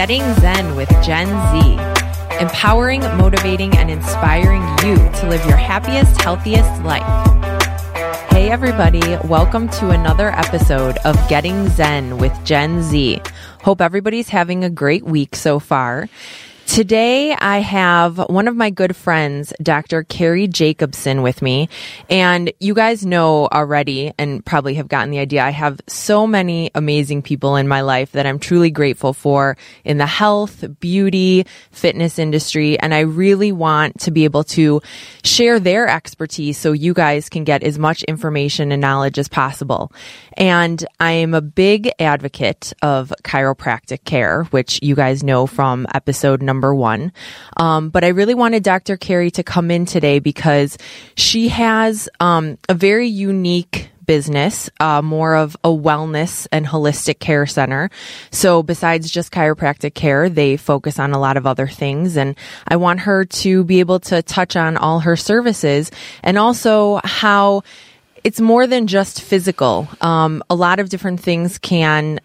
Getting Zen with Gen Z. Empowering, motivating, and inspiring you to live your happiest, healthiest life. Hey everybody, welcome to another episode of Getting Zen with Gen Z. Hope everybody's having a great week so far. Today, I have one of my good friends, Dr. Carrie Jacobson, with me. And you guys know already and probably have gotten the idea, I have so many amazing people in my life that I'm truly grateful for in the health, beauty, fitness industry. And I really want to be able to share their expertise so you guys can get as much information and knowledge as possible. And I am a big advocate of chiropractic care, which you guys know from episode number 1. But I really wanted Dr. Carrie to come in today because she has a very unique business, more of a wellness and holistic care center. So besides just chiropractic care, they focus on a lot of other things. And I want her to be able to touch on all her services and also how it's more than just physical. A lot of different things can,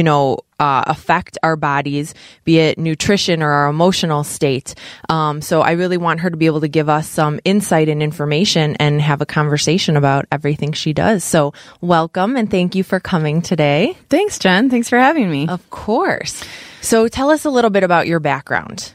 affect our bodies, be it nutrition or our emotional state. So I really want her to be able to give us some insight and information and have a conversation about everything she does. So welcome and thank you for coming today. Thanks, Jen. Thanks for having me. Of course. So tell us a little bit about your background.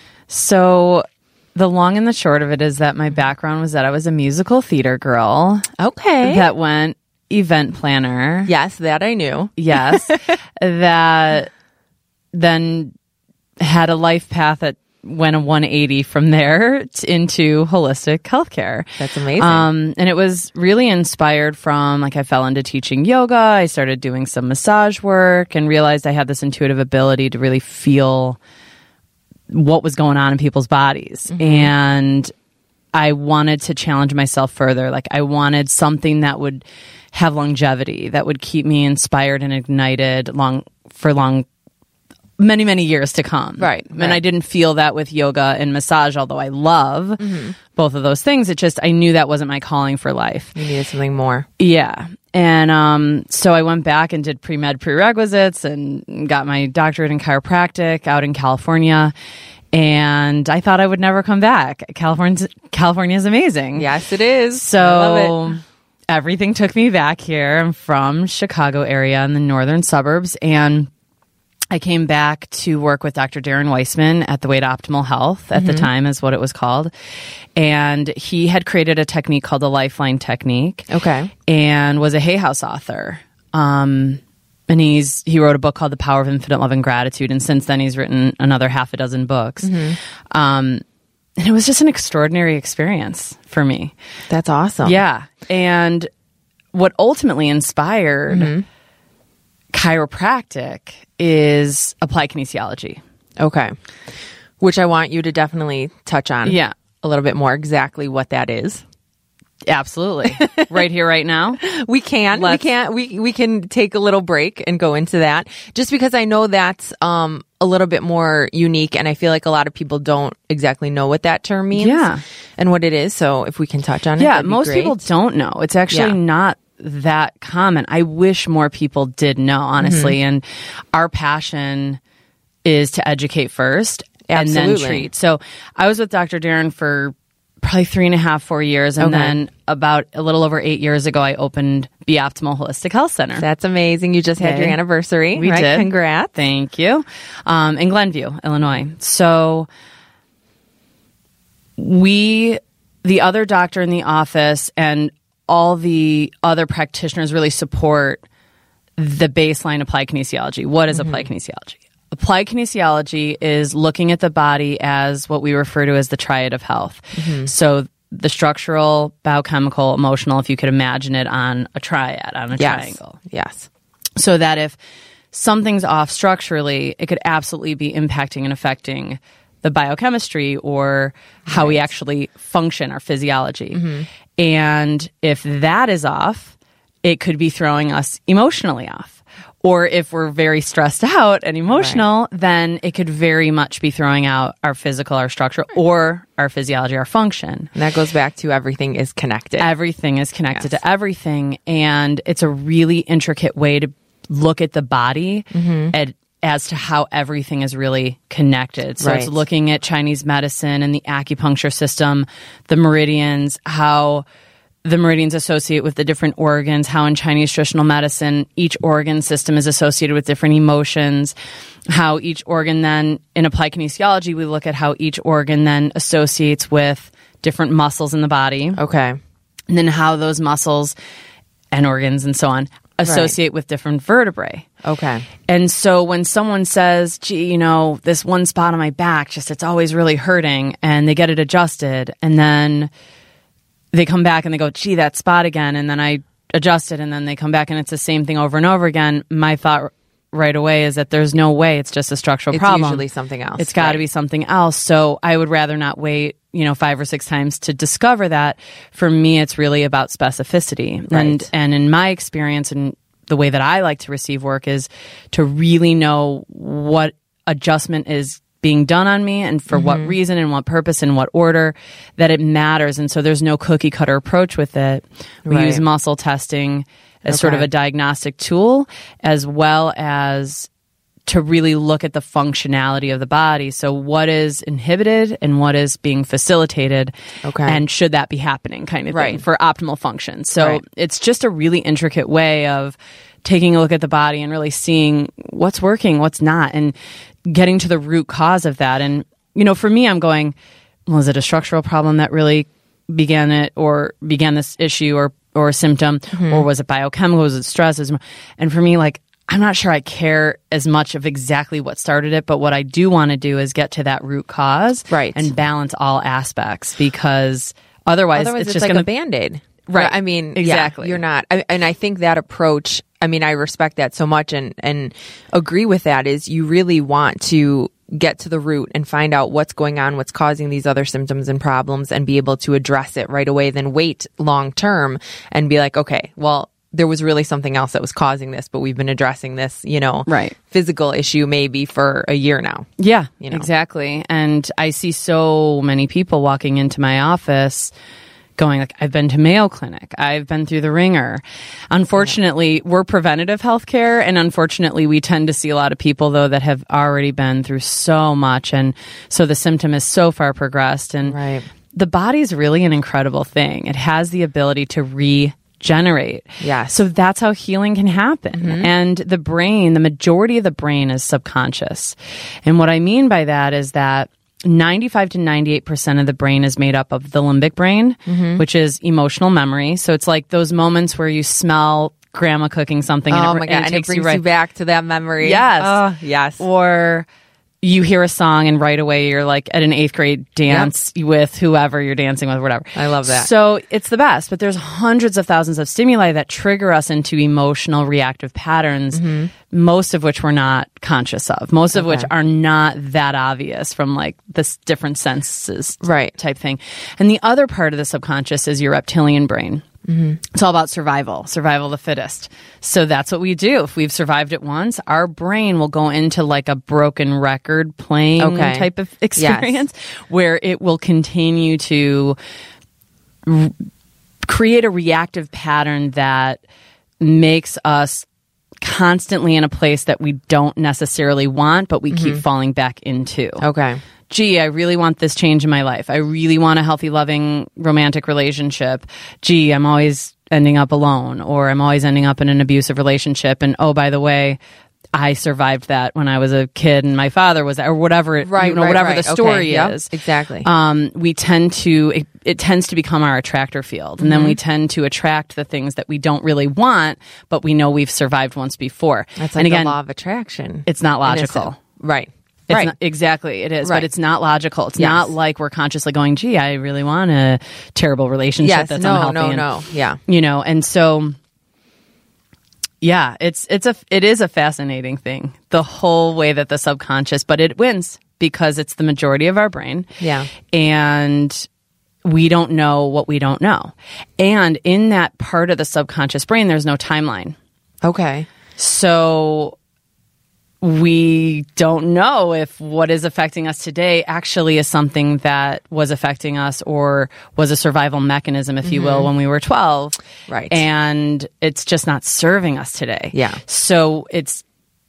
So the long and the short of it is that my background was that I was a musical theater girl. Okay. That went event planner. Yes, that I knew. Yes. That then had a life path that went a 180 from there into holistic healthcare. That's amazing. And it was really inspired from, I fell into teaching yoga. I started doing some massage work and realized I had this intuitive ability to really feel what was going on in people's bodies. Mm-hmm. And I wanted to challenge myself further. I wanted something that would have longevity, that would keep me inspired and ignited many years to come. Right. And I didn't feel that with yoga and massage, although I love both of those things. I knew that wasn't my calling for life. You needed something more. Yeah. And so I went back and did pre-med prerequisites and got my doctorate in chiropractic out in California. And I thought I would never come back. California is amazing. Yes, it is. So I love it. Everything took me back here. I'm from Chicago area in the northern suburbs. And I came back to work with Dr. Darren Weissman at the Way to Optimal Health at the time is what it was called. And he had created a technique called the Lifeline Technique. Okay. And was a Hay House author. And he wrote a book called The Power of Infinite Love and Gratitude. And since then he's written another half a dozen books. And it was just an extraordinary experience for me. That's awesome. Yeah. And what ultimately inspired chiropractic is applied kinesiology. Okay. Which I want you to definitely touch on. Yeah. A little bit more exactly what that is. Absolutely. Right here, right now. We can take a little break and go into that just because I know that's a little bit more unique and I feel like a lot of people don't exactly know what that term means and what it is. So if we can touch on it. Yeah, most people don't know. It's actually not that common. I wish more people did know, honestly. And our passion is to educate first and then treat. So I was with Dr. Darren for probably 3.5, 4 years. And then about a little over 8 years ago, I opened Be Optimal Holistic Health Center. That's amazing. You just had your anniversary. We did. Congrats. Thank you. In Glenview, Illinois. So the other doctor in the office and all the other practitioners really support the baseline applied kinesiology. What is applied kinesiology? Applied kinesiology is looking at the body as what we refer to as the triad of health. So the structural, biochemical, emotional, if you could imagine it on a triad, on a triangle. Yes. So that if something's off structurally, it could absolutely be impacting and affecting the biochemistry or how we actually function, our physiology. And if that is off, it could be throwing us emotionally off. Or if we're very stressed out and emotional, then it could very much be throwing out our physical, our structure, or our physiology, our function. And that goes back to everything is connected. Everything is connected to everything. And it's a really intricate way to look at the body as to how everything is really connected. So Right. it's looking at Chinese medicine and the acupuncture system, the meridians, how the meridians associate with the different organs, how in Chinese traditional medicine, each organ system is associated with different emotions, how each organ then, in applied kinesiology, we look at how each organ then associates with different muscles in the body, Okay. and then how those muscles and organs and so on associate with different vertebrae. Okay. And so when someone says, gee, this one spot on my back, it's always really hurting, and they get it adjusted, and then they come back and they go, gee, that spot again, and then I adjust it, and then they come back and it's the same thing over and over again, my thought right away is that there's no way it's just a structural problem. It's usually something else. It's got to be something else. So I would rather not wait, 5 or 6 times to discover that. For me, it's really about specificity. Right. And in my experience and the way that I like to receive work is to really know what adjustment is being done on me and for what reason and what purpose and what order, that it matters. And so there's no cookie cutter approach with it. We Right. use muscle testing as sort of Okay. a diagnostic tool, as well as to really look at the functionality of the body. So what is inhibited and what is being facilitated, Okay. and should that be happening kind of thing Right. for optimal function. So Right. it's just a really intricate way of taking a look at the body and really seeing what's working, what's not, and getting to the root cause of that. And, for me, I'm going, was it a structural problem that really began this issue or a symptom, or was it biochemical, was it stress? And for me, I'm not sure I care as much of exactly what started it, but what I do want to do is get to that root cause, Right. and balance all aspects, because otherwise it's just like going a to Band-Aid. Right. I mean, Exactly. yeah, you're not. And I think that approach, I respect that so much and agree with that, is you really want to get to the root and find out what's going on, what's causing these other symptoms and problems, and be able to address it right away, then wait long term and be like, okay, well, there was really something else that was causing this, but we've been addressing this, Right. physical issue maybe for a year now. Yeah, exactly. And I see so many people walking into my office going I've been to Mayo Clinic, I've been through the ringer. Unfortunately, we're preventative healthcare, and unfortunately, we tend to see a lot of people though that have already been through so much, and so the symptom is so far progressed. And Right. the body's really an incredible thing. It has the ability to regenerate. Yes. So that's how healing can happen. And the brain, the majority of the brain is subconscious. And what I mean by that is that 95 to 98% of the brain is made up of the limbic brain, which is emotional memory. So it's like those moments where you smell grandma cooking something Oh and my it, God. and it And it takes brings you right you back to that memory. Yes. Oh, yes. Or you hear a song and right away you're at an 8th grade dance with whoever you're dancing with, whatever. I love that. So it's the best, but there's hundreds of thousands of stimuli that trigger us into emotional reactive patterns, most of which we're not conscious of, most of which are not that obvious from this different senses Right. type thing. And the other part of the subconscious is your reptilian brain. It's all about survival of the fittest. So that's what we do. If we've survived it once, our brain will go into a broken record playing Okay. type of experience where it will continue to create a reactive pattern that makes us constantly in a place that we don't necessarily want, but we keep falling back into. Okay. Gee, I really want this change in my life. I really want a healthy, loving, romantic relationship. Gee, I'm always ending up alone, or I'm always ending up in an abusive relationship. And oh, by the way, I survived that when I was a kid and my father was, or whatever, whatever the story Yep, is. exactly. We tend to, it tends to become our attractor field. And then we tend to attract the things that we don't really want, but we know we've survived once before. That's and the law of attraction. it's not logical. Right. It's Right. not, exactly, it is, Right. but it's not logical. It's Yes. not like we're consciously going, gee, I really want a terrible relationship Yes. that's No, unhealthy. no. Yeah. And so, yeah, it is a fascinating thing, the whole way that the subconscious, but it wins because it's the majority of our brain. Yeah. And we don't know what we don't know. And in that part of the subconscious brain, there's no timeline. Okay. So we don't know if what is affecting us today actually is something that was affecting us or was a survival mechanism, if you will, when we were 12. Right. And it's just not serving us today. Yeah. So it's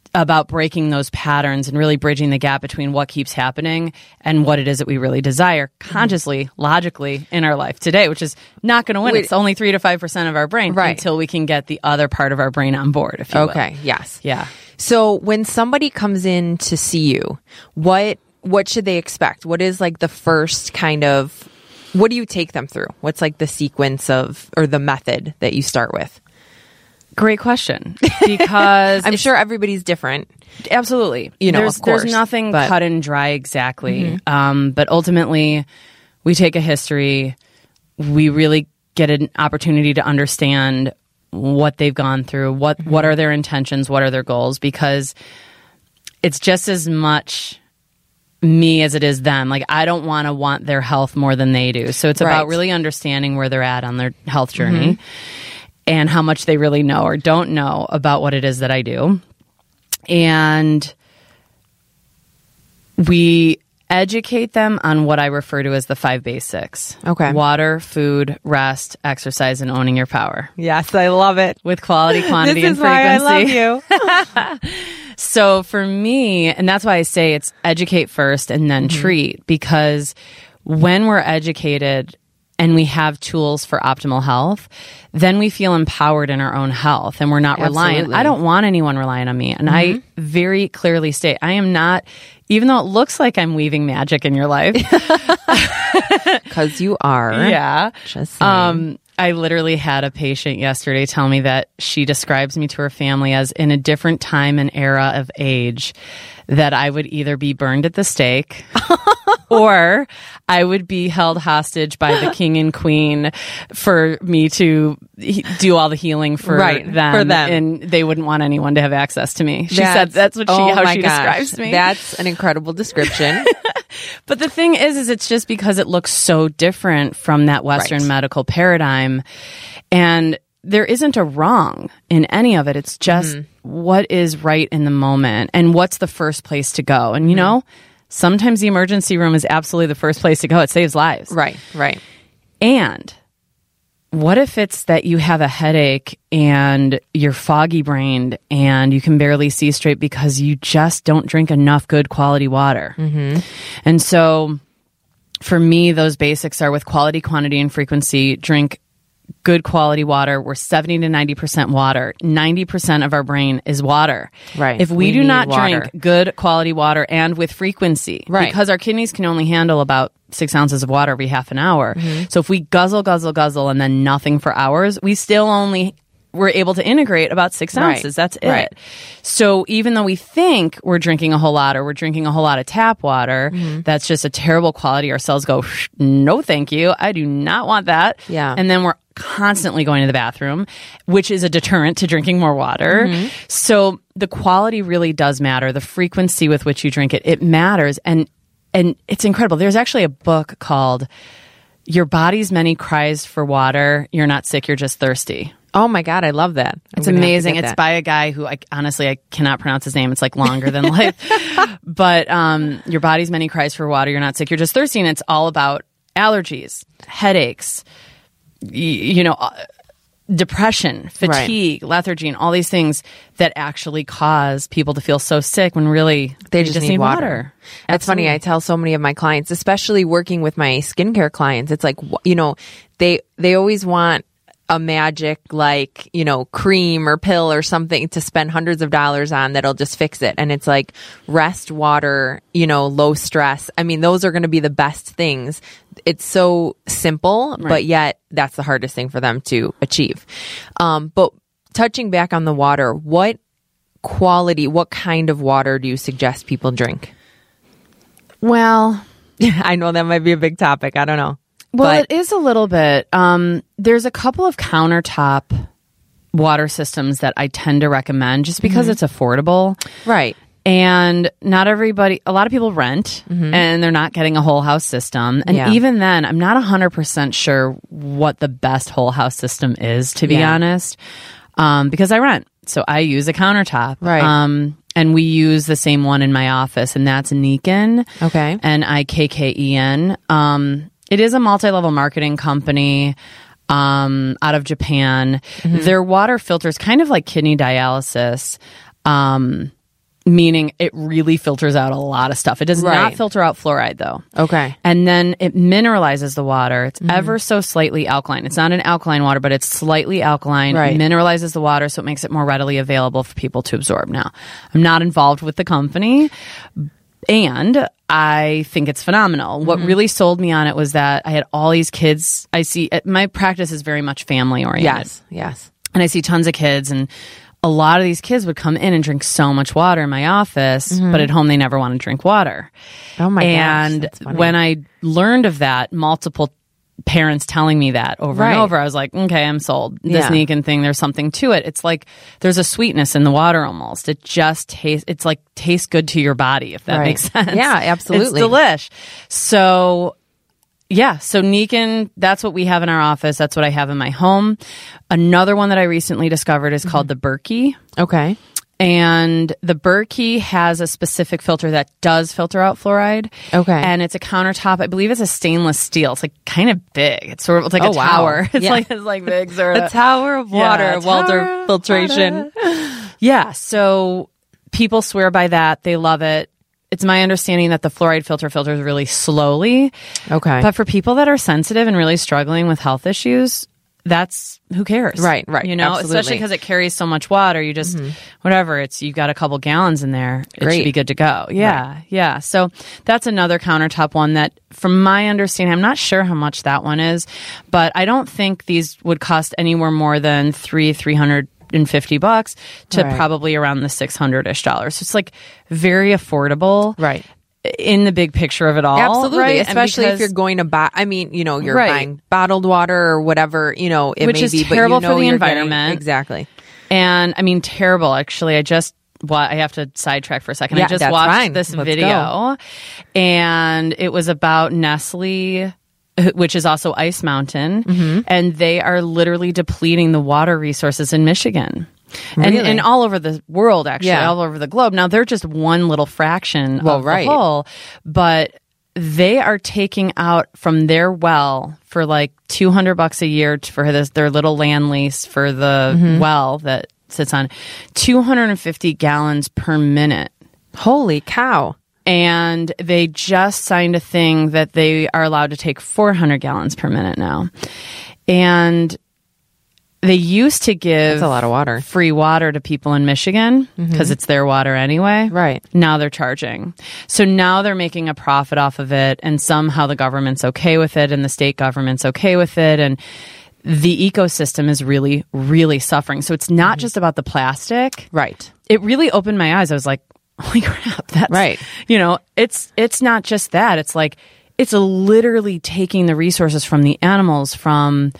about breaking those patterns and really bridging the gap between what keeps happening and what it is that we really desire consciously, logically in our life today, which is not going to win. It's only 3 to 5% of our brain until we can get the other part of our brain on board, if you will. Okay. Yes. Yeah. So when somebody comes in to see you, what should they expect? What is like the first kind of, what do you take them through? What's like the sequence of, or the method that you start with? Great question, because I'm sure everybody's different. Absolutely. Of course. There's nothing cut and dry exactly. But ultimately, we take a history. We really get an opportunity to understand what they've gone through, what are their intentions, what are their goals, because it's just as much me as it is them. Like, I don't want their health more than they do. So it's about really understanding where they're at on their health journey. And how much they really know or don't know about what it is that I do. And we educate them on what I refer to as the 5 basics. Okay. Water, food, rest, exercise, and owning your power. Yes, I love it. With quality, quantity, and frequency. Why I love you. So for me, and that's why I say it's educate first and then treat, because when we're educated and we have tools for optimal health, then we feel empowered in our own health and we're not reliant. I don't want anyone relying on me. And I very clearly state, I am not, even though it looks like I'm weaving magic in your life. Because you are. Yeah. Just saying. I literally had a patient yesterday tell me that she describes me to her family as in a different time and era of age, that I would either be burned at the stake or I would be held hostage by the king and queen for me to do all the healing for them. And they wouldn't want anyone to have access to me. She said that's what how she describes me. That's an incredible description. But the thing is it's just because it looks so different from that Western medical paradigm. And there isn't a wrong in any of it. It's just what is right in the moment and what's the first place to go. And, you know, sometimes the emergency room is absolutely the first place to go. It saves lives. Right. And what if it's that you have a headache and you're foggy brained and you can barely see straight because you just don't drink enough good quality water? And so for me, those basics are with quality, quantity, and frequency. Drink good quality water. We're 70 to 90% water. 90% of our brain is water. Right. If we do not drink good quality water and with frequency, because our kidneys can only handle about 6 ounces of water every half an hour. So if we guzzle and then nothing for hours, we still only we're able to integrate about 6 ounces. That's it. So even though we think we're drinking a whole lot or we're drinking a whole lot of tap water, that's just a terrible quality. Our cells go, no, thank you. I do not want that. Yeah. And then we're constantly going to the bathroom, which is a deterrent to drinking more water. So the quality really does matter. The frequency with which you drink it, it matters. And it's incredible. There's actually a book called Your Body's Many Cries for Water. You're Not Sick, You're Just Thirsty. Oh my God, I love that. It's amazing. It's by a guy who I cannot pronounce his name. It's like longer than life. But Your Body's Many Cries for Water. You're Not Sick, You're Just Thirsty. And it's all about allergies, headaches, depression, fatigue, lethargy, and all these things that actually cause people to feel so sick when really they just need water. That's funny. I tell so many of my clients, especially working with my skincare clients, it's like, they always want a magic cream or pill or something to spend hundreds of dollars on that'll just fix it. And it's like rest, water, low stress. I mean, those are going to be the best things. It's so simple, but yet that's the hardest thing for them to achieve. But touching back on the water, what kind of water do you suggest people drink? Well, I know that might be a big topic. I don't know. Well, it is a little bit. There's a couple of countertop water systems that I tend to recommend just because it's affordable. Right. And not everybody, a lot of people rent and they're not getting a whole house system. And even then, I'm not 100% sure what the best whole house system is, to be honest, because I rent. So I use a countertop. Right. And we use the same one in my office, and that's Nikken. Okay. Nikken. It is a multi-level marketing company out of Japan. Their water filters kind of like kidney dialysis. meaning it really filters out a lot of stuff. It does not Right. filter out fluoride, though. Okay. And then it mineralizes the water. It's ever so slightly alkaline. It's not an alkaline water, but it's slightly alkaline. Right. Mineralizes the water, so it makes it more readily available for people to absorb. Now, I'm not involved with the company, and I think it's phenomenal. What really sold me on it was that I had all these kids. My practice is very much family oriented. Yes. And I see tons of kids, and a lot of these kids would come in and drink so much water in my office, but at home they never want to drink water. Oh my gosh. And That's funny. when I learned of that, multiple parents telling me that over Right. and over, I was like, okay, I'm sold. This Yeah. Nikken thing, there's something to it. It's like there's a sweetness in the water almost. It just tastes good to your body, if that Right. makes sense. Yeah, absolutely. It's delish. So Nikken, that's what we have in our office. That's what I have in my home. Another one that I recently discovered is called the Berkey. Okay. And the Berkey has a specific filter that does filter out fluoride. Okay. And it's a countertop. I believe it's a stainless steel. It's like kind of big. It's sort of it's like Oh, a wow. tower. It's Yeah. like big sort of A tower of water, Yeah, Walter tower of filtration. Yeah. So people swear by that. They love it. It's my understanding that the fluoride filters really slowly. Okay. But for people that are sensitive and really struggling with health issues, that's who cares, Right, You know, absolutely. especially because it carries so much water. You just whatever you've got a couple gallons in there, it Great. should be good to go. Yeah. So that's another countertop one that, from my understanding, I'm not sure how much that one is, but I don't think these would cost anywhere more than $350 to Right. probably around the $600-ish. So it's like very affordable, Right. in the big picture of it all. Absolutely. right? And Especially if because- you're going to buy, you're Right. buying bottled water or whatever, it Which may is be, but terrible you know for the you're getting- environment. Exactly. And terrible. Actually, I have to sidetrack for a second. Yeah, I just that's watched fine. this Let's video, and it was about Nestle, which is also Ice Mountain, and they are literally depleting the water resources in Michigan. Really? And all over the world, actually, Yeah. all over the globe. Now, they're just one little fraction of right. the whole, but they are taking out from their well for like $200 a year for their little land lease for the well that sits on 250 gallons per minute. Holy cow. And they just signed a thing that they are allowed to take 400 gallons per minute now. And they used to give That's a lot of water. free water to people in Michigan because it's their water anyway. Right. Now they're charging. So now they're making a profit off of it, and somehow the government's okay with it and the state government's okay with it, and the ecosystem is really, really suffering. So it's not just about the plastic. Right. It really opened my eyes. I was like, holy crap, that's Right. It's not just that. It's like it's literally taking the resources from the animals, from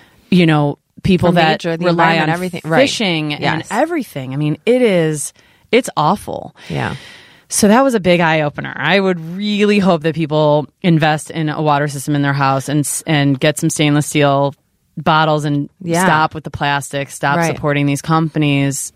people From that nature, the rely on environment, everything. Right. fishing and Yes. everything. It's awful. Yeah. So that was a big eye opener. I would really hope that people invest in a water system in their house and get some stainless steel bottles and Yeah. stop with the plastic, stop Right. supporting these companies.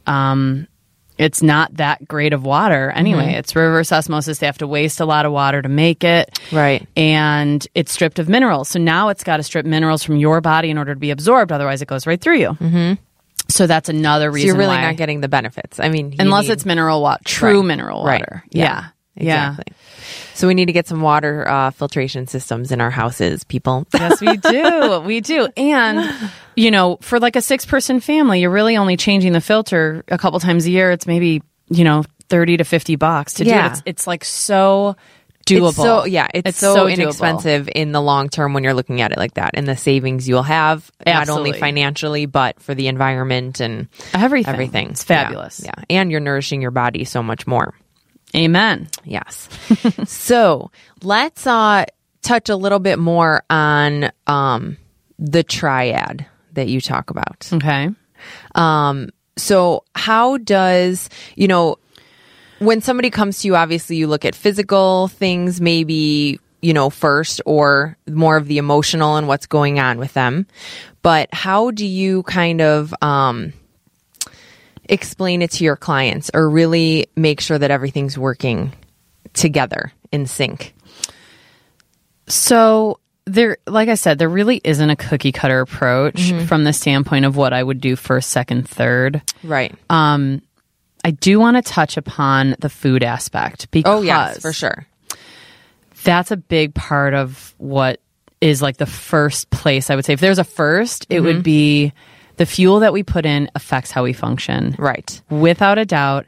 It's not that great of water anyway. It's reverse osmosis. They have to waste a lot of water to make it. Right. And it's stripped of minerals. So now it's got to strip minerals from your body in order to be absorbed. Otherwise, it goes right through you. Mm-hmm. So that's another So reason you're really why. not getting the benefits. Unless it's mineral water, true Right. mineral Right. water. Yeah. Yeah. Exactly. So we need to get some water filtration systems in our houses, people. Yes, we do. We do. And, for like a 6-person family, you're really only changing the filter a couple times a year. It's maybe, $30 to $50 to do Yeah. it. It's like so doable. It's so doable. inexpensive in the long term when you're looking at it like that, and the savings you'll have not only Absolutely. financially but for the environment and Everything. It's fabulous. Yeah. And you're nourishing your body so much more. Amen. Yes. So let's touch a little bit more on the triad that you talk about. Okay. So how does, when somebody comes to you, obviously you look at physical things, maybe, first, or more of the emotional and what's going on with them. But how do you kind of explain it to your clients or really make sure that everything's working together in sync? So like I said, there really isn't a cookie cutter approach from the standpoint of what I would do first, second, third. Right. I do want to touch upon the food aspect because yes, for sure. That's a big part of what is like the first place I would say. If there's a first, it would be the fuel that we put in affects how we function. Right. Without a doubt.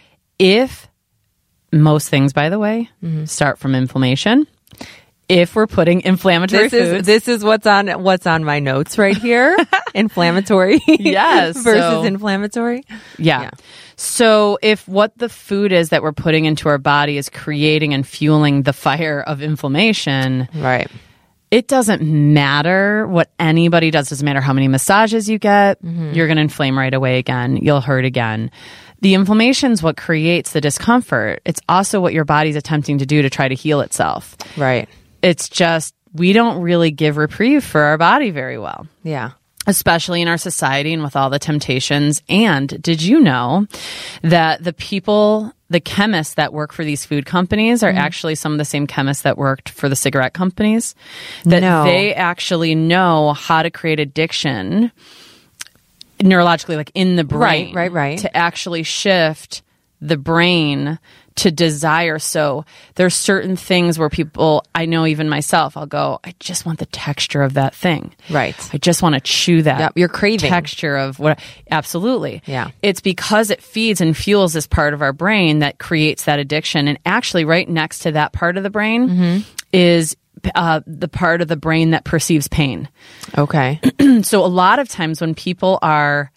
If most things, by the way, start from inflammation. If we're putting inflammatory foods. This is what's on my notes right here. Inflammatory. Yes. Versus inflammatory. Yeah. So if what the food is that we're putting into our body is creating and fueling the fire of inflammation. Right. It doesn't matter what anybody does. It doesn't matter how many massages you get. You're going to inflame right away again. You'll hurt again. The inflammation is what creates the discomfort. It's also what your body's attempting to do to try to heal itself. Right. It's just we don't really give reprieve for our body very well. Yeah. Especially in our society and with all the temptations. And did you know that the chemists that work for these food companies are actually some of the same chemists that worked for the cigarette companies? That they actually know how to create addiction neurologically, like in the brain. Right. To actually shift the brain to desire. So there's certain things where people, I know even myself, I'll go, I just want the texture of that thing. Right. I just want to chew that. Yep, you're craving. Texture of what, absolutely. Yeah. It's because it feeds and fuels this part of our brain that creates that addiction. And actually right next to that part of the brain is the part of the brain that perceives pain. Okay. So a lot of times when people are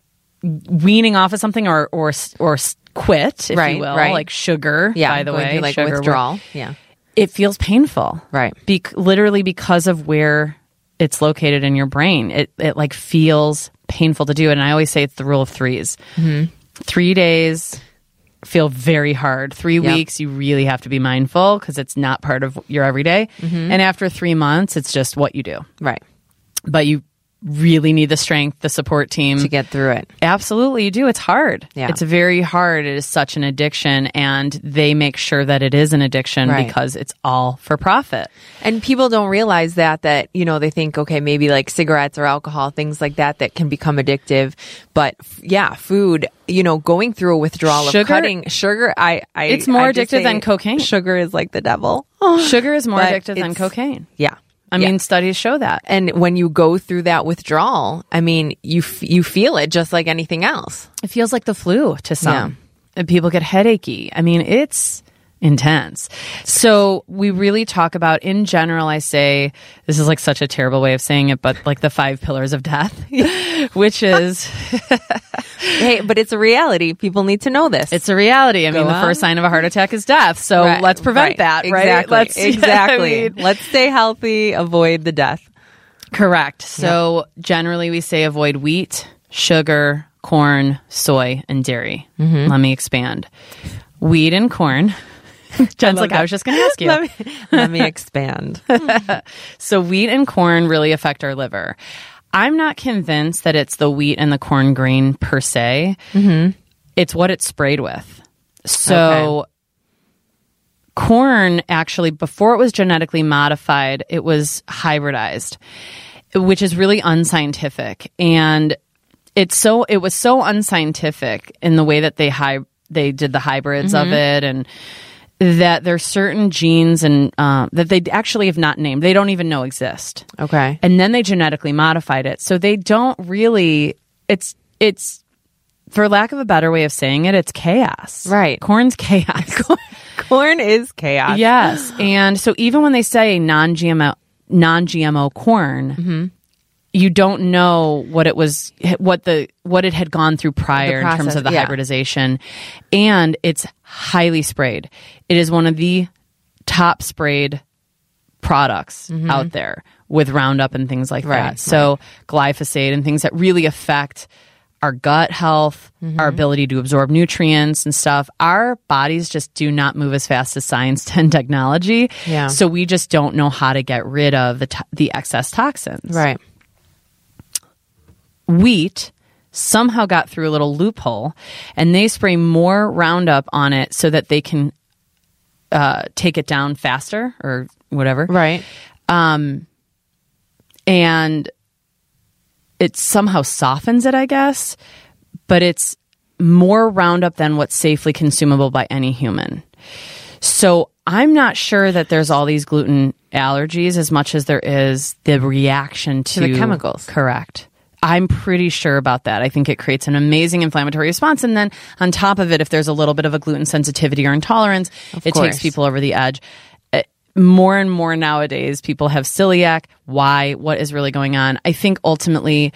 weaning off of something or quit, if you will, like sugar, by the way. Like sugar, withdrawal. Yeah. It feels painful. Right. Literally because of where it's located in your brain. It like feels painful to do it. And I always say it's the rule of threes. 3 days feel very hard. 3 weeks, you really have to be mindful because it's not part of your everyday. And after 3 months, it's just what you do. Right. But you really need the strength, the support team to get through it. Absolutely, you do. It's hard. Yeah. It's very hard. It is such an addiction, and they make sure that it is an addiction because it's all for profit. And people don't realize that, you know, they think, okay, maybe like cigarettes or alcohol, things like that can become addictive. But yeah, food, you know, going through a withdrawal of cutting sugar, it's more addictive than cocaine. Sugar is like the devil. Sugar is more addictive than cocaine. Yeah. I mean, studies show that. And when you go through that withdrawal, I mean, you feel it just like anything else. It feels like the flu to some. And people get headachy. I mean, it's intense. So we really talk about, in general, I say, this is like such a terrible way of saying it, but like the 5 pillars of death, which is... Hey, but it's a reality. People need to know this. It's a reality. I mean, the first sign of a heart attack is death. So let's prevent that, right? Exactly. Let's stay healthy, avoid the death. Correct. So generally we say avoid wheat, sugar, corn, soy, and dairy. Let me expand. Wheat and corn. Jen's like, I was just going to ask you. Let me expand. So wheat and corn really affect our liver. I'm not convinced that it's the wheat and the corn grain per se. It's what it's sprayed with. So corn actually, before it was genetically modified, it was hybridized, which is really unscientific. And it was so unscientific in the way that they did the hybrids of it, and that there's certain genes and that they actually have not named. They don't even know exist. Okay. And then they genetically modified it. So they don't really, it's for lack of a better way of saying it, it's chaos. Right. Corn's chaos. Corn is chaos. Yes. And so even when they say non-GMO corn, you don't know what it was, what it had gone through prior in terms of the hybridization. And it's highly sprayed. It is one of the top sprayed products out there with Roundup and things like that. So glyphosate and things that really affect our gut health, our ability to absorb nutrients and stuff. Our bodies just do not move as fast as science and technology. Yeah. So we just don't know how to get rid of the excess toxins. Right. Wheat somehow got through a little loophole, and they spray more Roundup on it so that they can take it down faster or whatever. Right. And it somehow softens it, I guess, but it's more Roundup than what's safely consumable by any human. So I'm not sure that there's all these gluten allergies as much as there is the reaction to the chemicals. Correct. I'm pretty sure about that. I think it creates an amazing inflammatory response. And then on top of it, if there's a little bit of a gluten sensitivity or intolerance, it takes people over the edge. More and more nowadays, people have celiac. Why? What is really going on? I think ultimately,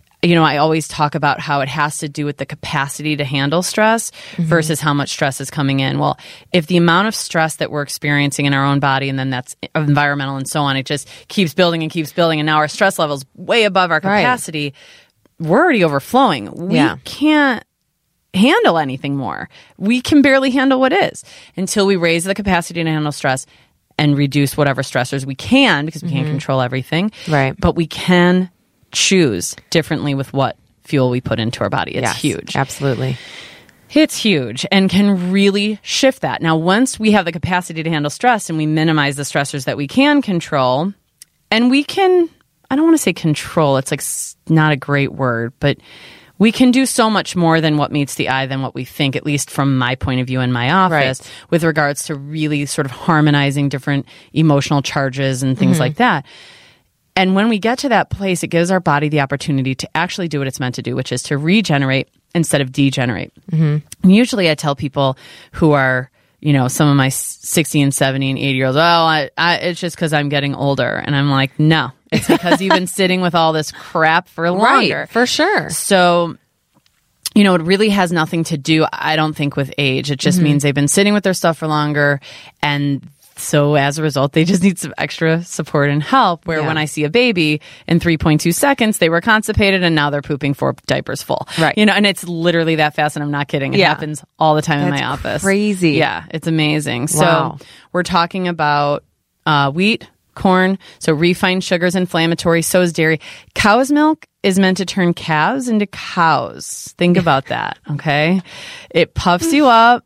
I always talk about how it has to do with the capacity to handle stress versus how much stress is coming in. Well, if the amount of stress that we're experiencing in our own body, and then that's environmental and so on, it just keeps building, and now our stress level's way above our capacity, we're already overflowing. We can't handle anything more. We can barely handle what is until we raise the capacity to handle stress and reduce whatever stressors we can, because we can't control everything. Right. But we can choose differently with what fuel we put into our body. It's huge. Absolutely. It's huge and can really shift that. Now, once we have the capacity to handle stress and we minimize the stressors that we can control, and we can, I don't want to say control, it's like not a great word, but we can do so much more than what meets the eye than what we think, at least from my point of view in my office, with regards to really sort of harmonizing different emotional charges and things like that. And when we get to that place, it gives our body the opportunity to actually do what it's meant to do, which is to regenerate instead of degenerate. And usually I tell people who are, some of my 60 and 70 and 80-year-olds, it's just because I'm getting older. And I'm like, no, it's because you've been sitting with all this crap for longer. Right, for sure. So, it really has nothing to do, I don't think, with age. It just means they've been sitting with their stuff for longer, and so as a result, they just need some extra support and help, where when I see a baby in 3.2 seconds, they were constipated and now they're pooping 4 diapers full. Right. And it's literally that fast, and I'm not kidding. It happens all the time in my office. Crazy. Yeah, it's amazing. Wow. So we're talking about wheat, corn, so refined sugar is inflammatory, so is dairy. Cow's milk is meant to turn calves into cows. Think about that, okay? It puffs you up.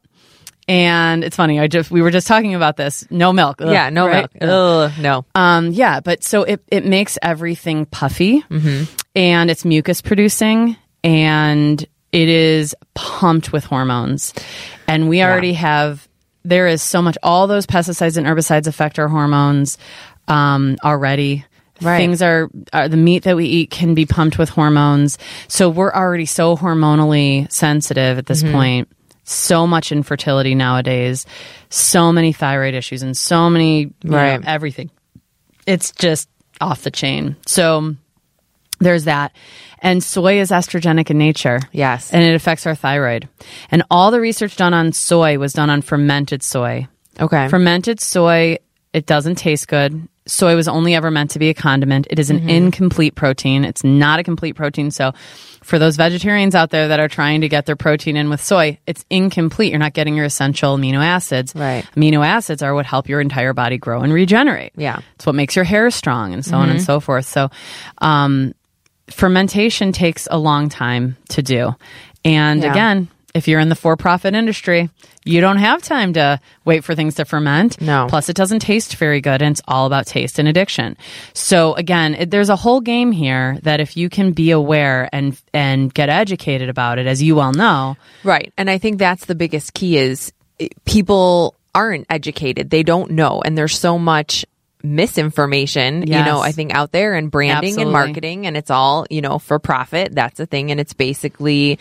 And it's funny, we were just talking about this. No milk. Ugh, yeah, no milk. Ugh, no. But so it makes everything puffy, and it's mucus producing, and it is pumped with hormones. And we already have, there is so much, all those pesticides and herbicides affect our hormones already. Right. Things are the meat that we eat can be pumped with hormones. So we're already so hormonally sensitive at this point. So much infertility nowadays, so many thyroid issues, and so many, everything. It's just off the chain. So there's that. And soy is estrogenic in nature. Yes. And it affects our thyroid. And all the research done on soy was done on fermented soy. Okay. Fermented soy, it doesn't taste good. Soy was only ever meant to be a condiment. It is an incomplete protein. It's not a complete protein. So for those vegetarians out there that are trying to get their protein in with soy, it's incomplete. You're not getting your essential amino acids. Right. Amino acids are what help your entire body grow and regenerate. Yeah. It's what makes your hair strong, and so on and so forth. So fermentation takes a long time to do. And again, if you're in the for-profit industry, you don't have time to wait for things to ferment. No. Plus, it doesn't taste very good, and it's all about taste and addiction. So again, there's a whole game here that if you can be aware and get educated about it, as you well know. Right. And I think that's the biggest key is people aren't educated. They don't know. And there's so much misinformation, I think out there, and branding and marketing, and it's all, for profit. That's a thing. And it's basically,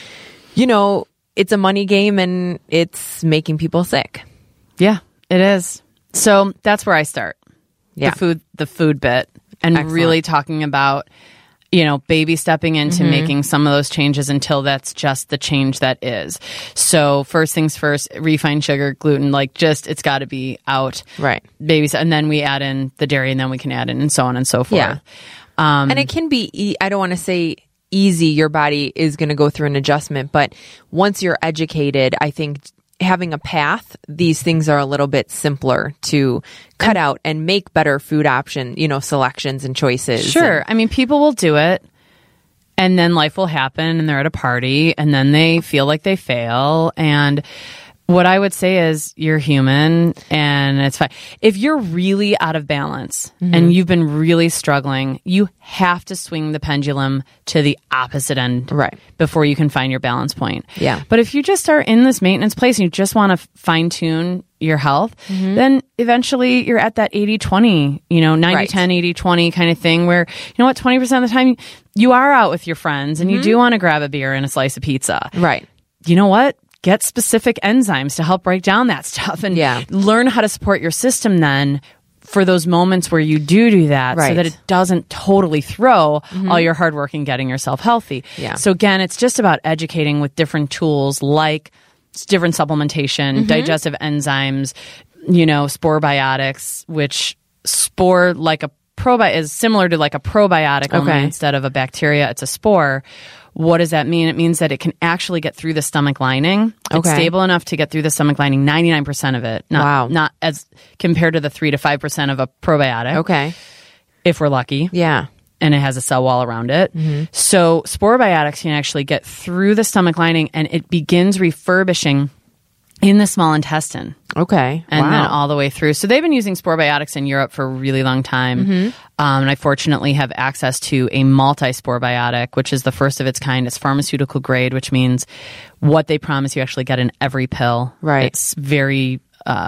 it's a money game, and it's making people sick. Yeah, it is. So that's where I start. Yeah. The food bit, and really talking about, baby stepping into making some of those changes until that's just the change that is. So first things first, refined sugar, gluten, it's got to be out. Right. Babies, and then we add in the dairy, and then we can add in, and so on and so forth. Yeah. And it can be, I don't want to say easy, your body is going to go through an adjustment, but once you're educated, I think having a path, these things are a little bit simpler to cut out and make better food option, selections and choices. Sure. I mean, people will do it, and then life will happen, and they're at a party, and then they feel like they fail. And What I would say is you're human and it's fine. If you're really out of balance and you've been really struggling, you have to swing the pendulum to the opposite end before you can find your balance point. Yeah. But if you just are in this maintenance place and you just want to fine tune your health, then eventually you're at that 80-20, 90-10, 80-20 kind of thing where, you know what, 20% of the time you are out with your friends and you do want to grab a beer and a slice of pizza. Right. You know what? Get specific enzymes to help break down that stuff and learn how to support your system then for those moments where you do that so that it doesn't totally throw all your hard work in getting yourself healthy. Yeah. So again, it's just about educating with different tools like different supplementation, digestive enzymes, spore biotics, which spore like a is similar to like a probiotic only instead of a bacteria, it's a spore. What does that mean? It means that it can actually get through the stomach lining. It's stable enough to get through the stomach lining, 99% of it. Not as compared to the 3 to 5% of a probiotic. Okay. If we're lucky. Yeah. And it has a cell wall around it. So spore biotics can actually get through the stomach lining and it begins refurbishing in the small intestine. Okay. And then all the way through. So they've been using spore biotics in Europe for a really long time. And I fortunately have access to a multi-spore biotic, which is the first of its kind. It's pharmaceutical grade, which means what they promise you actually get in every pill. Right. It's very...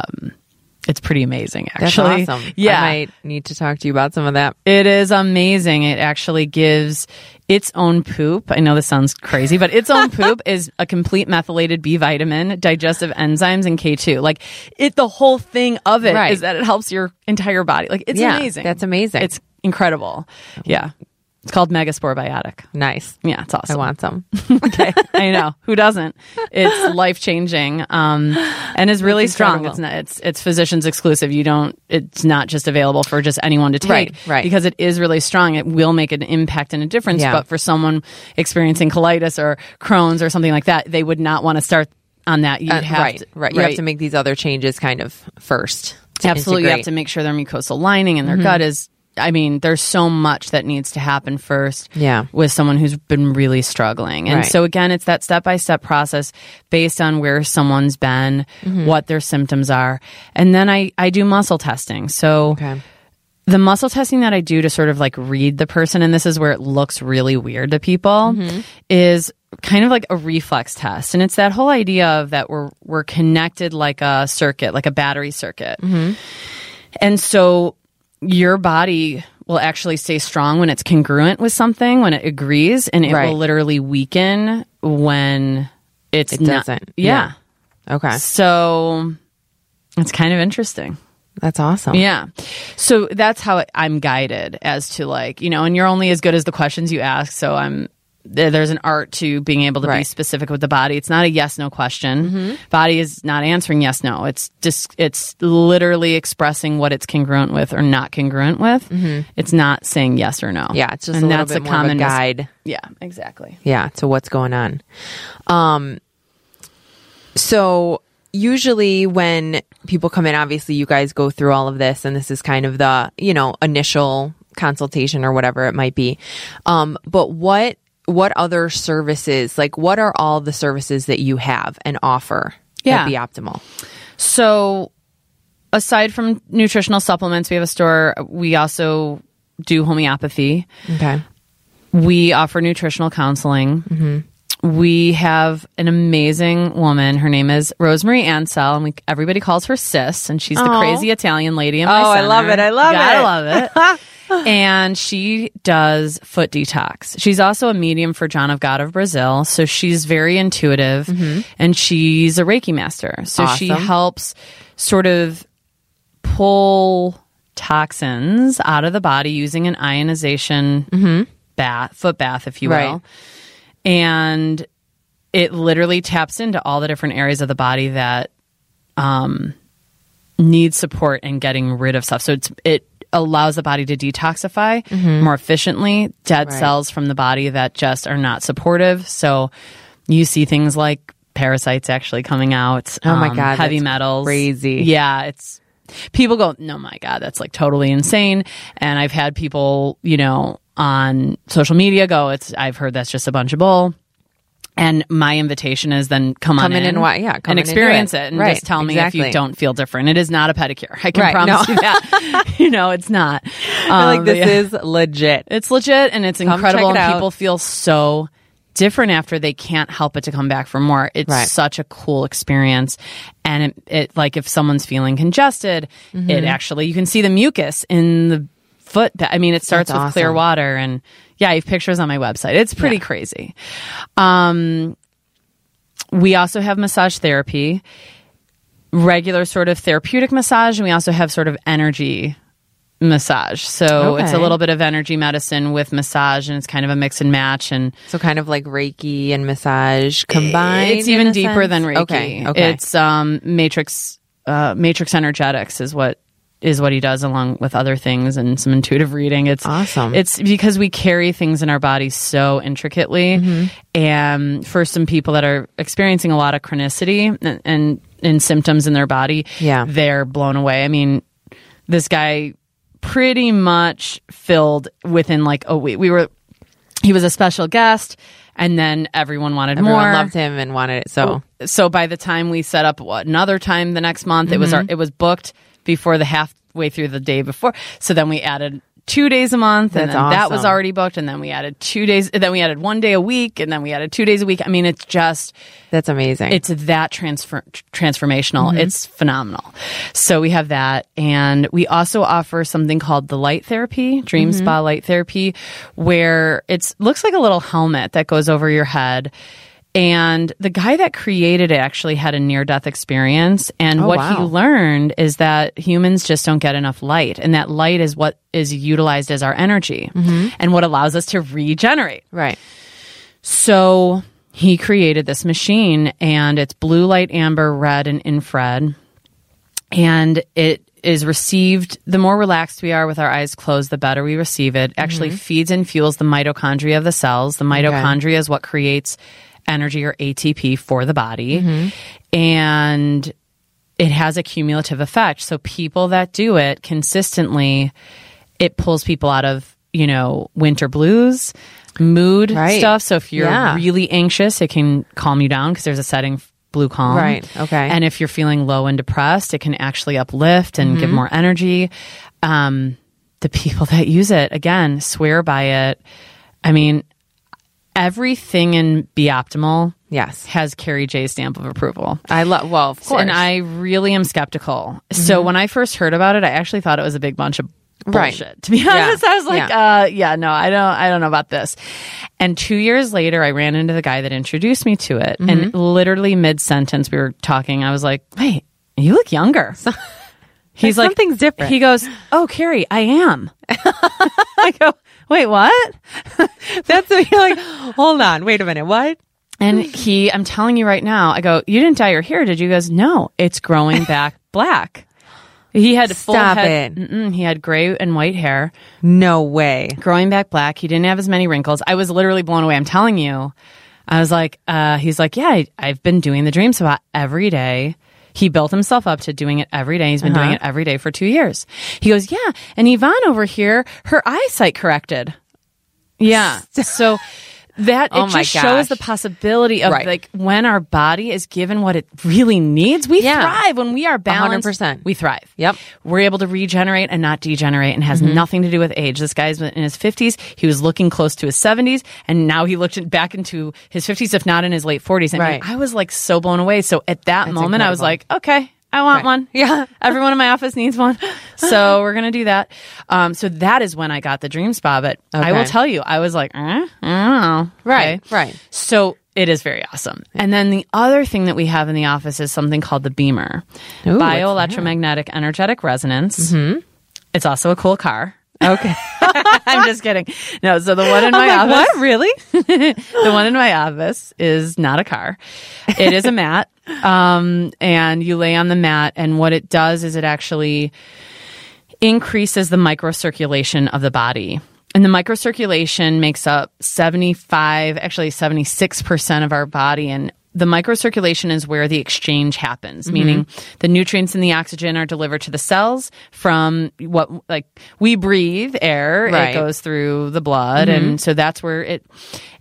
it's pretty amazing, actually. That's awesome. Yeah. I might need to talk to you about some of that. It is amazing. It actually gives its own poop. I know this sounds crazy, but its own poop is a complete methylated B vitamin, digestive enzymes, and K2. Like, the whole thing of it is that it helps your entire body. Like, it's amazing. That's amazing. It's incredible. Yeah. It's called Megaspore Biotic. Nice. Yeah, it's awesome. I want some. Okay. I know. Who doesn't? It's life-changing and is really strong. It's physicians exclusive. It's not just available for just anyone to take. Right. Because it is really strong. It will make an impact and a difference. Yeah. But for someone experiencing colitis or Crohn's or something like that, they would not want to start on that. You have to, You have to make these other changes kind of first. Absolutely. You have to make sure their mucosal lining and their gut is... there's so much that needs to happen first with someone who's been really struggling. And so again, it's that step-by-step process based on where someone's been, what their symptoms are. And then I do muscle testing. So the muscle testing that I do to sort of like read the person, and this is where it looks really weird to people, is kind of like a reflex test. And it's that whole idea of that we're connected like a circuit, like a battery circuit. And so your body will actually stay strong when it's congruent with something, when it agrees, and it will literally weaken when it doesn't. Yeah. Okay. So it's kind of interesting. That's awesome. Yeah. So that's how I'm guided as to like, and you're only as good as the questions you ask. So there's an art to being able to be specific with the body. It's not a yes/no question. Body is not answering yes/no. It's literally expressing what it's congruent with or not congruent with. It's not saying yes or no. Yeah, it's just a little bit more of a guide. Yeah, exactly. Yeah, to what's going on. So usually when people come in, obviously you guys go through all of this, and this is kind of the initial consultation or whatever it might be. But what other services, like what are all the services that you have and offer at Be Optimal? So aside from nutritional supplements, we have a store. We also do homeopathy. Okay. We offer nutritional counseling. We have an amazing woman. Her name is Rosemary Ansell, and everybody calls her Sis, and she's the crazy Italian lady in my center. I love it. I love it. And she does foot detox. She's also a medium for John of God of Brazil. So she's very intuitive and she's a Reiki master. So she helps sort of pull toxins out of the body using an ionization foot bath, if you will. And it literally taps into all the different areas of the body that need support in getting rid of stuff. So it allows the body to detoxify more efficiently dead cells from the body that just are not supportive. So you see things like parasites actually coming out. Oh my God. Heavy metals. Crazy. Yeah. People go, no, my God, that's like totally insane. And I've had people, on social media go, I've heard that's just a bunch of bull. And my invitation is then come in and experience it and just tell me if you don't feel different. It is not a pedicure. I can promise you that. It's not. This is legit. It's legit and it's incredible. And people feel so different after. They can't help but to come back for more. It's such a cool experience. And it like if someone's feeling congested, it actually, you can see the mucus in the foot. I mean, it starts with clear water and I have pictures on my website. It's pretty crazy. We also have massage therapy, regular sort of therapeutic massage, and we also have sort of energy massage. So it's a little bit of energy medicine with massage, and it's kind of a mix and match. And so kind of like Reiki and massage combined. It's even deeper than Reiki. Okay. It's matrix energetics is what he does, along with other things and some intuitive reading. It's awesome. It's because we carry things in our bodies so intricately. And for some people that are experiencing a lot of chronicity and symptoms in their body, they're blown away. I mean, this guy pretty much filled within like a week. He was a special guest, and then everyone more. Everyone loved him and wanted it. So by the time we set up another time the next month, it was booked before the halfway through the day before. So then we added 2 days a month, and then that was already booked, and then we added 2 days, then we added 1 day a week, and then we added 2 days a week. I mean, it's just... That's amazing. It's that transformational. It's phenomenal. So we have that, and we also offer something called the light therapy, Dream Spa light therapy, where it looks like a little helmet that goes over your head. And the guy that created it actually had a near-death experience. And what he learned is that humans just don't get enough light. And that light is what is utilized as our energy and what allows us to regenerate. Right. So he created this machine, and it's blue light, amber, red, and infrared. And it is received, the more relaxed we are with our eyes closed, the better we receive it. Actually feeds and fuels the mitochondria of the cells. The mitochondria is what creates energy, or ATP, for the body. And it has a cumulative effect. So people that do it consistently, it pulls people out of, winter blues, mood stuff. So if you're really anxious, it can calm you down because there's a setting blue calm. Right. Okay. And if you're feeling low and depressed, it can actually uplift and give more energy. The people that use it, again, swear by it. I mean, everything in Be Optimal has Carrie J's stamp of approval. Of course. And I really am skeptical. So when I first heard about it, I actually thought it was a big bunch of bullshit. To be honest, I was like, no, I don't know about this. And 2 years later, I ran into the guy that introduced me to it. And literally mid-sentence, we were talking. I was like, wait, you look younger. He's like, something's different. He goes, oh, Carrie, I am. I go, wait, what? That's what you're like, hold on, wait a minute, what? And I'm telling you right now, I go, you didn't dye your hair, did you? He goes, no, it's growing back black. He had full head. He had gray and white hair. No way. Growing back black. He didn't have as many wrinkles. I was literally blown away. I'm telling you. I was like, he's like, yeah, I've been doing the Dream Spa every day. He built himself up to doing it every day. He's been doing it every day for 2 years. He goes, yeah. And Yvonne over here, her eyesight corrected. Yeah. So that it just shows the possibility of like when our body is given what it really needs, we thrive. When we are balanced, 100%. we thrive. Yep. We're able to regenerate and not degenerate, and has nothing to do with age. This guy's in his 50s. He was looking close to his 70s, and now he looked back into his 50s, if not in his late 40s. And I was like so blown away. So at that moment, incredible. I was like, okay, I want one. Yeah. Everyone in my office needs one. So we're going to do that. So that is when I got the Dream Spa. But I will tell you, I was like, I don't know. Right. Right. So it is very awesome. And then the other thing that we have in the office is something called the Beamer. Bioelectromagnetic energetic resonance. It's also a cool car. Okay. I'm just kidding. No, so the one in my office. What? Really? The one in my office is not a car. It is a mat. And you lay on the mat, and what it does is it actually increases the microcirculation of the body. And the microcirculation makes up 76% of our body. And the microcirculation is where the exchange happens, meaning the nutrients and the oxygen are delivered to the cells from what, like, we breathe air. It goes through the blood. And so that's where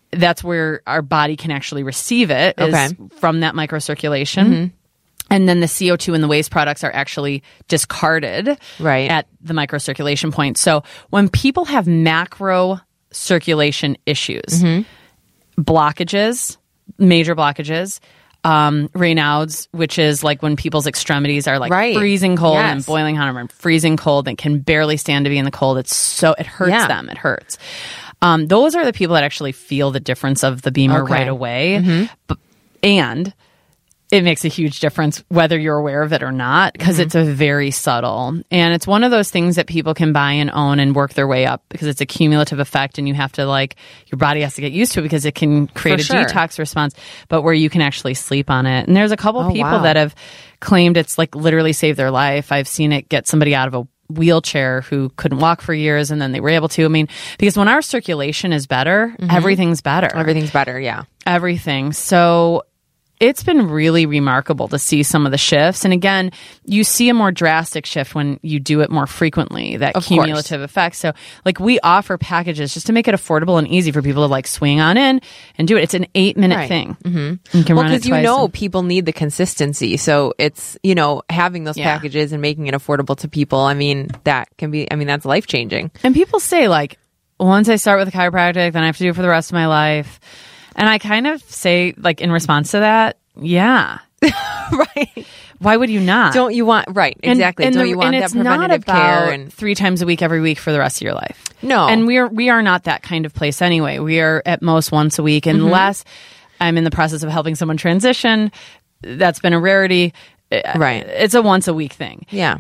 that's where our body can actually receive it, is from that microcirculation. And then the CO2 and the waste products are actually discarded at the microcirculation point. So when people have macro circulation issues, blockages, major blockages, Raynaud's, which is like when people's extremities are like freezing cold and boiling hot, and freezing cold and can barely stand to be in the cold. It hurts them. It hurts. Those are the people that actually feel the difference of the BEMER right away. And it makes a huge difference whether you're aware of it or not, because it's a very subtle. And it's one of those things that people can buy and own and work their way up, because it's a cumulative effect, and you have to your body has to get used to it, because it can create detox response, but where you can actually sleep on it. And there's a couple people that have claimed it's literally saved their life. I've seen it get somebody out of a wheelchair who couldn't walk for years, and then they were able to. I mean, because when our circulation is better, everything's better. Everything's better, yeah. Everything. So it's been really remarkable to see some of the shifts. And again, you see a more drastic shift when you do it more frequently, that cumulative effect. So we offer packages just to make it affordable and easy for people to swing on in and do it. It's an 8-minute thing. You can run it twice. People need the consistency. So it's, having those packages and making it affordable to people. I mean, that can be, that's life changing. And people say once I start with a chiropractic, then I have to do it for the rest of my life. And I kind of say, in response to that, yeah. Right. Why would you not? Don't you want, exactly. And Don't you want that preventative care? And 3 times a week, every week for the rest of your life. No. And we are not that kind of place anyway. We are at most once a week, unless I'm in the process of helping someone transition. That's been a rarity. Right. It's a once a week thing. Yeah.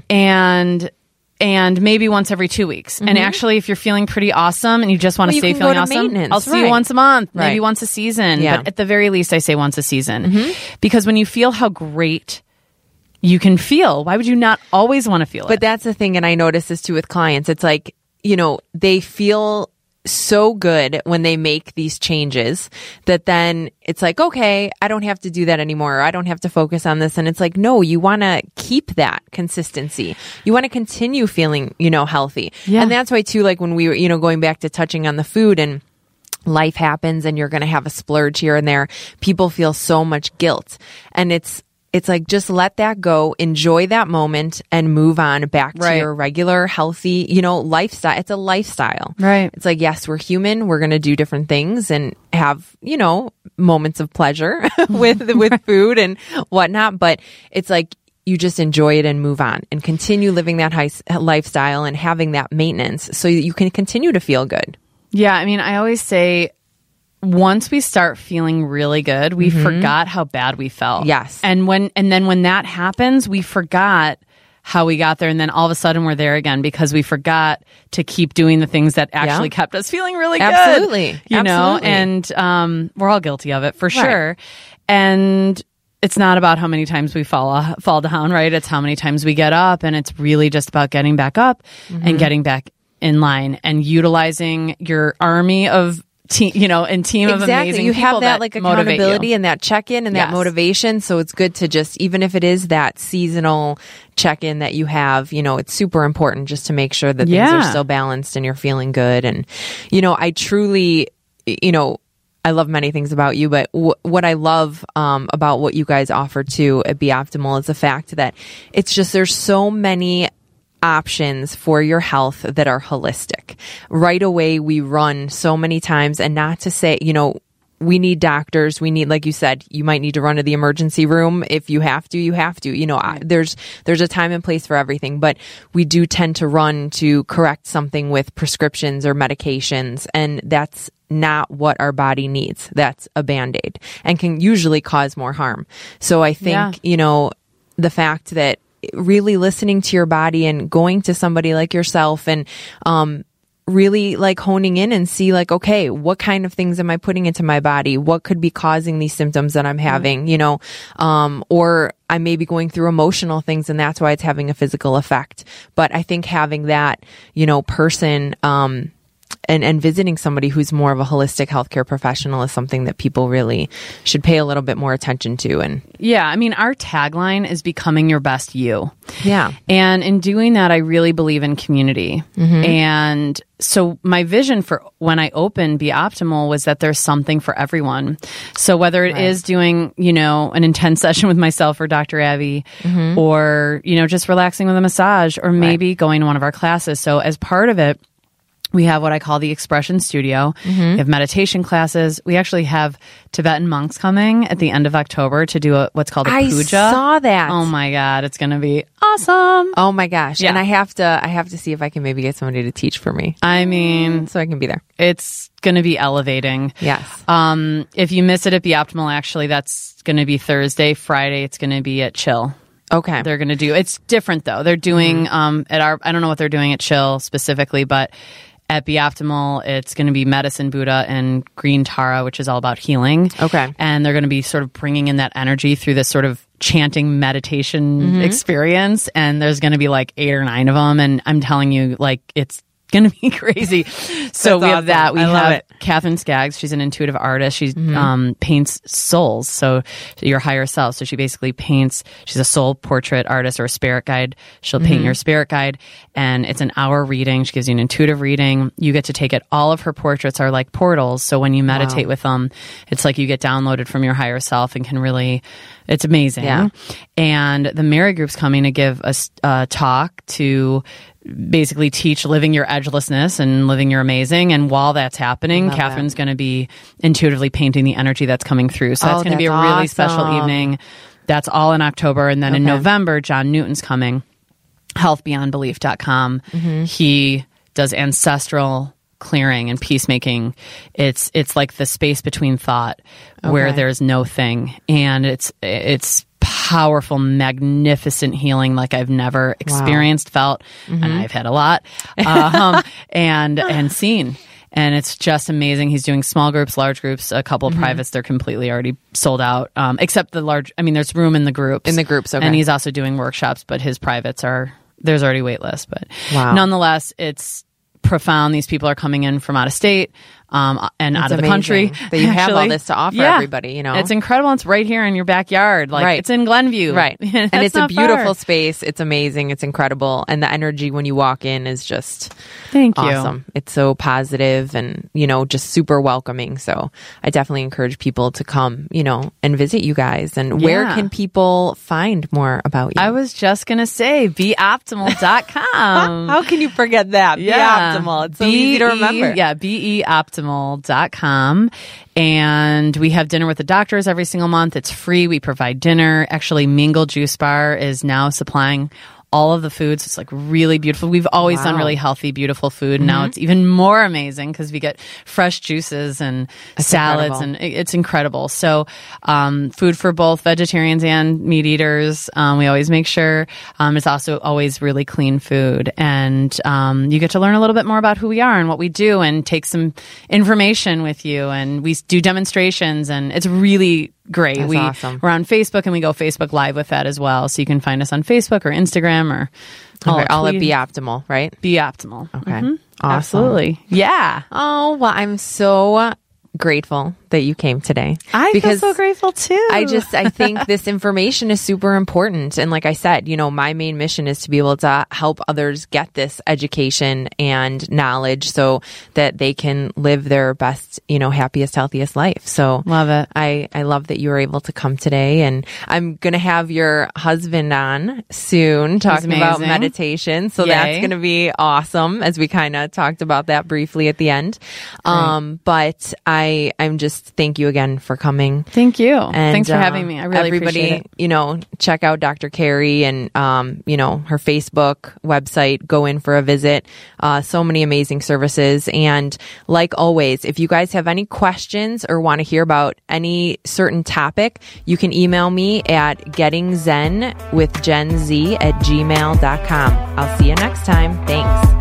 And maybe once every 2 weeks. And actually, if you're feeling pretty awesome and you just want to stay feeling awesome, I'll see you once a month, maybe once a season. Yeah. But at the very least, I say once a season. Because when you feel how great you can feel, why would you not always want to feel it? But that's the thing, and I notice this too with clients. It's they feel so good when they make these changes that then it's okay, I don't have to do that anymore. I don't have to focus on this. And it's no, you want to keep that consistency. You want to continue feeling, healthy. Yeah. And that's why too, when we were, going back to touching on the food, and life happens and you're going to have a splurge here and there, people feel so much guilt. And it's just let that go, enjoy that moment, and move on back to your regular, healthy, lifestyle. It's a lifestyle. Right. It's yes, we're human. We're going to do different things and have, moments of pleasure with food and whatnot. But it's you just enjoy it and move on and continue living that lifestyle and having that maintenance so you can continue to feel good. Yeah. I always say, once we start feeling really good, we forgot how bad we felt. Yes. And then when that happens, we forgot how we got there, and then all of a sudden we're there again because we forgot to keep doing the things that actually kept us feeling really good. Absolutely. You know, and we're all guilty of it for sure. And it's not about how many times we fall down, right? It's how many times we get up, and it's really just about getting back up and getting back in line and utilizing your army of team, of amazing you people have that accountability and that check-in and that Yes. motivation. So it's good to just, even if it is that seasonal check-in that you have, it's super important just to make sure that things are still balanced and you're feeling good. And, I truly, I love many things about you, but what I love about what you guys offer too at Be Optimal is the fact that it's just, there's so many options for your health that are holistic. Right away, we run so many times, and not to say, we need doctors. We need, like you said, you might need to run to the emergency room. If you have to, you have to. There's a time and place for everything, but we do tend to run to correct something with prescriptions or medications, and that's not what our body needs. That's a Band-Aid and can usually cause more harm. So I think, the fact that really listening to your body and going to somebody like yourself and really honing in and see okay, what kind of things am I putting into my body? What could be causing these symptoms that I'm having, or I may be going through emotional things and that's why it's having a physical effect. But I think having that, person and visiting somebody who's more of a holistic healthcare professional is something that people really should pay a little bit more attention to. And yeah, I mean, our tagline is becoming your best you. Yeah. And in doing that, I really believe in community. And so my vision for when I opened Be Optimal was that there's something for everyone. So whether it is doing, an intense session with myself or Dr. Abby, or, just relaxing with a massage, or maybe going to one of our classes. So as part of it, we have what I call the Expression Studio. We have meditation classes. We actually have Tibetan monks coming at the end of October to do what's called a puja. I saw that. Oh my God, it's going to be awesome. Oh my gosh. Yeah. And I have to see if I can maybe get somebody to teach for me. I mean, so I can be there. It's going to be elevating. Yes. If you miss it at Be Optimal, actually, that's going to be Thursday. Friday, it's going to be at Chill. Okay. They're going to do, it's different though. They're doing, I don't know what they're doing at Chill specifically, but at Be Optimal, it's going to be Medicine Buddha and Green Tara, which is all about healing. Okay. And they're going to be sort of bringing in that energy through this sort of chanting meditation experience. And there's going to be like 8 or 9 of them. And I'm telling you, like, it's going to be crazy. So we have that. We have Catherine Skaggs. She's an intuitive artist. She paints souls. So your higher self. So she basically paints, she's a soul portrait artist or a spirit guide. She'll paint your spirit guide, and it's an hour reading. She gives you an intuitive reading. You get to take it. All of her portraits are like portals. So when you meditate with them, it's like you get downloaded from your higher self and can really, it's amazing. Yeah. And the Mary Group's coming to give a talk to basically teach living your edgelessness and living your amazing. And while that's happening, Catherine's going to be intuitively painting the energy that's coming through. So that's going to be a really special evening. That's all in October. And then in November, John Newton's coming, healthbeyondbelief.com. He does ancestral clearing and peacemaking. It's like the space between thought where there's no thing. And it's powerful, magnificent healing like I've never experienced, felt, and I've had a lot, and seen. And it's just amazing. He's doing small groups, large groups, a couple of privates. They're completely already sold out, except the large. I mean, there's room in the groups. Okay. And he's also doing workshops, but his privates there's already wait lists. But nonetheless, it's profound. These people are coming in from out of state and out of the country. That you have all this to offer everybody, It's incredible. It's right here in your backyard. Like it's in Glenview. Right. And it's a beautiful space. It's amazing. It's incredible. And the energy when you walk in is just awesome. It's so positive and, just super welcoming. So I definitely encourage people to come, and visit you guys. And where can people find more about you? I was just going to say, beoptimal.com. How can you forget that? Be Optimal. It's so easy to remember. Yeah, beoptimal.com. And we have dinner with the doctors every single month. It's free. We provide dinner. Actually, Mingle Juice Bar is now supplying all of the foods. It's like really beautiful. We've always done really healthy, beautiful food. Now it's even more amazing because we get fresh juices and salads, and it's incredible. So food for both vegetarians and meat eaters. We always make sure it's also always really clean food. And you get to learn a little bit more about who we are and what we do and take some information with you. And we do demonstrations, and it's really great. That's awesome. We're on Facebook, and we go Facebook Live with that as well. So you can find us on Facebook or Instagram or all at Be Optimal, right? Be Optimal. Okay. Awesome. Absolutely. Yeah. Oh, well, I'm so grateful that you came today. I feel so grateful too. I think this information is super important. And like I said, my main mission is to be able to help others get this education and knowledge so that they can live their best, happiest, healthiest life. So love it. I love that you were able to come today, and I'm going to have your husband on soon talking about meditation. So that's going to be awesome, as we kind of talked about that briefly at the end. But I'm just thank you again for coming. Thank you. And thanks for having me. I really appreciate it. Check out Dr. Carrie and, her Facebook website. Go in for a visit. So many amazing services. And like always, if you guys have any questions or want to hear about any certain topic, you can email me at gettingzenwithgenz@gmail.com. I'll see you next time. Thanks.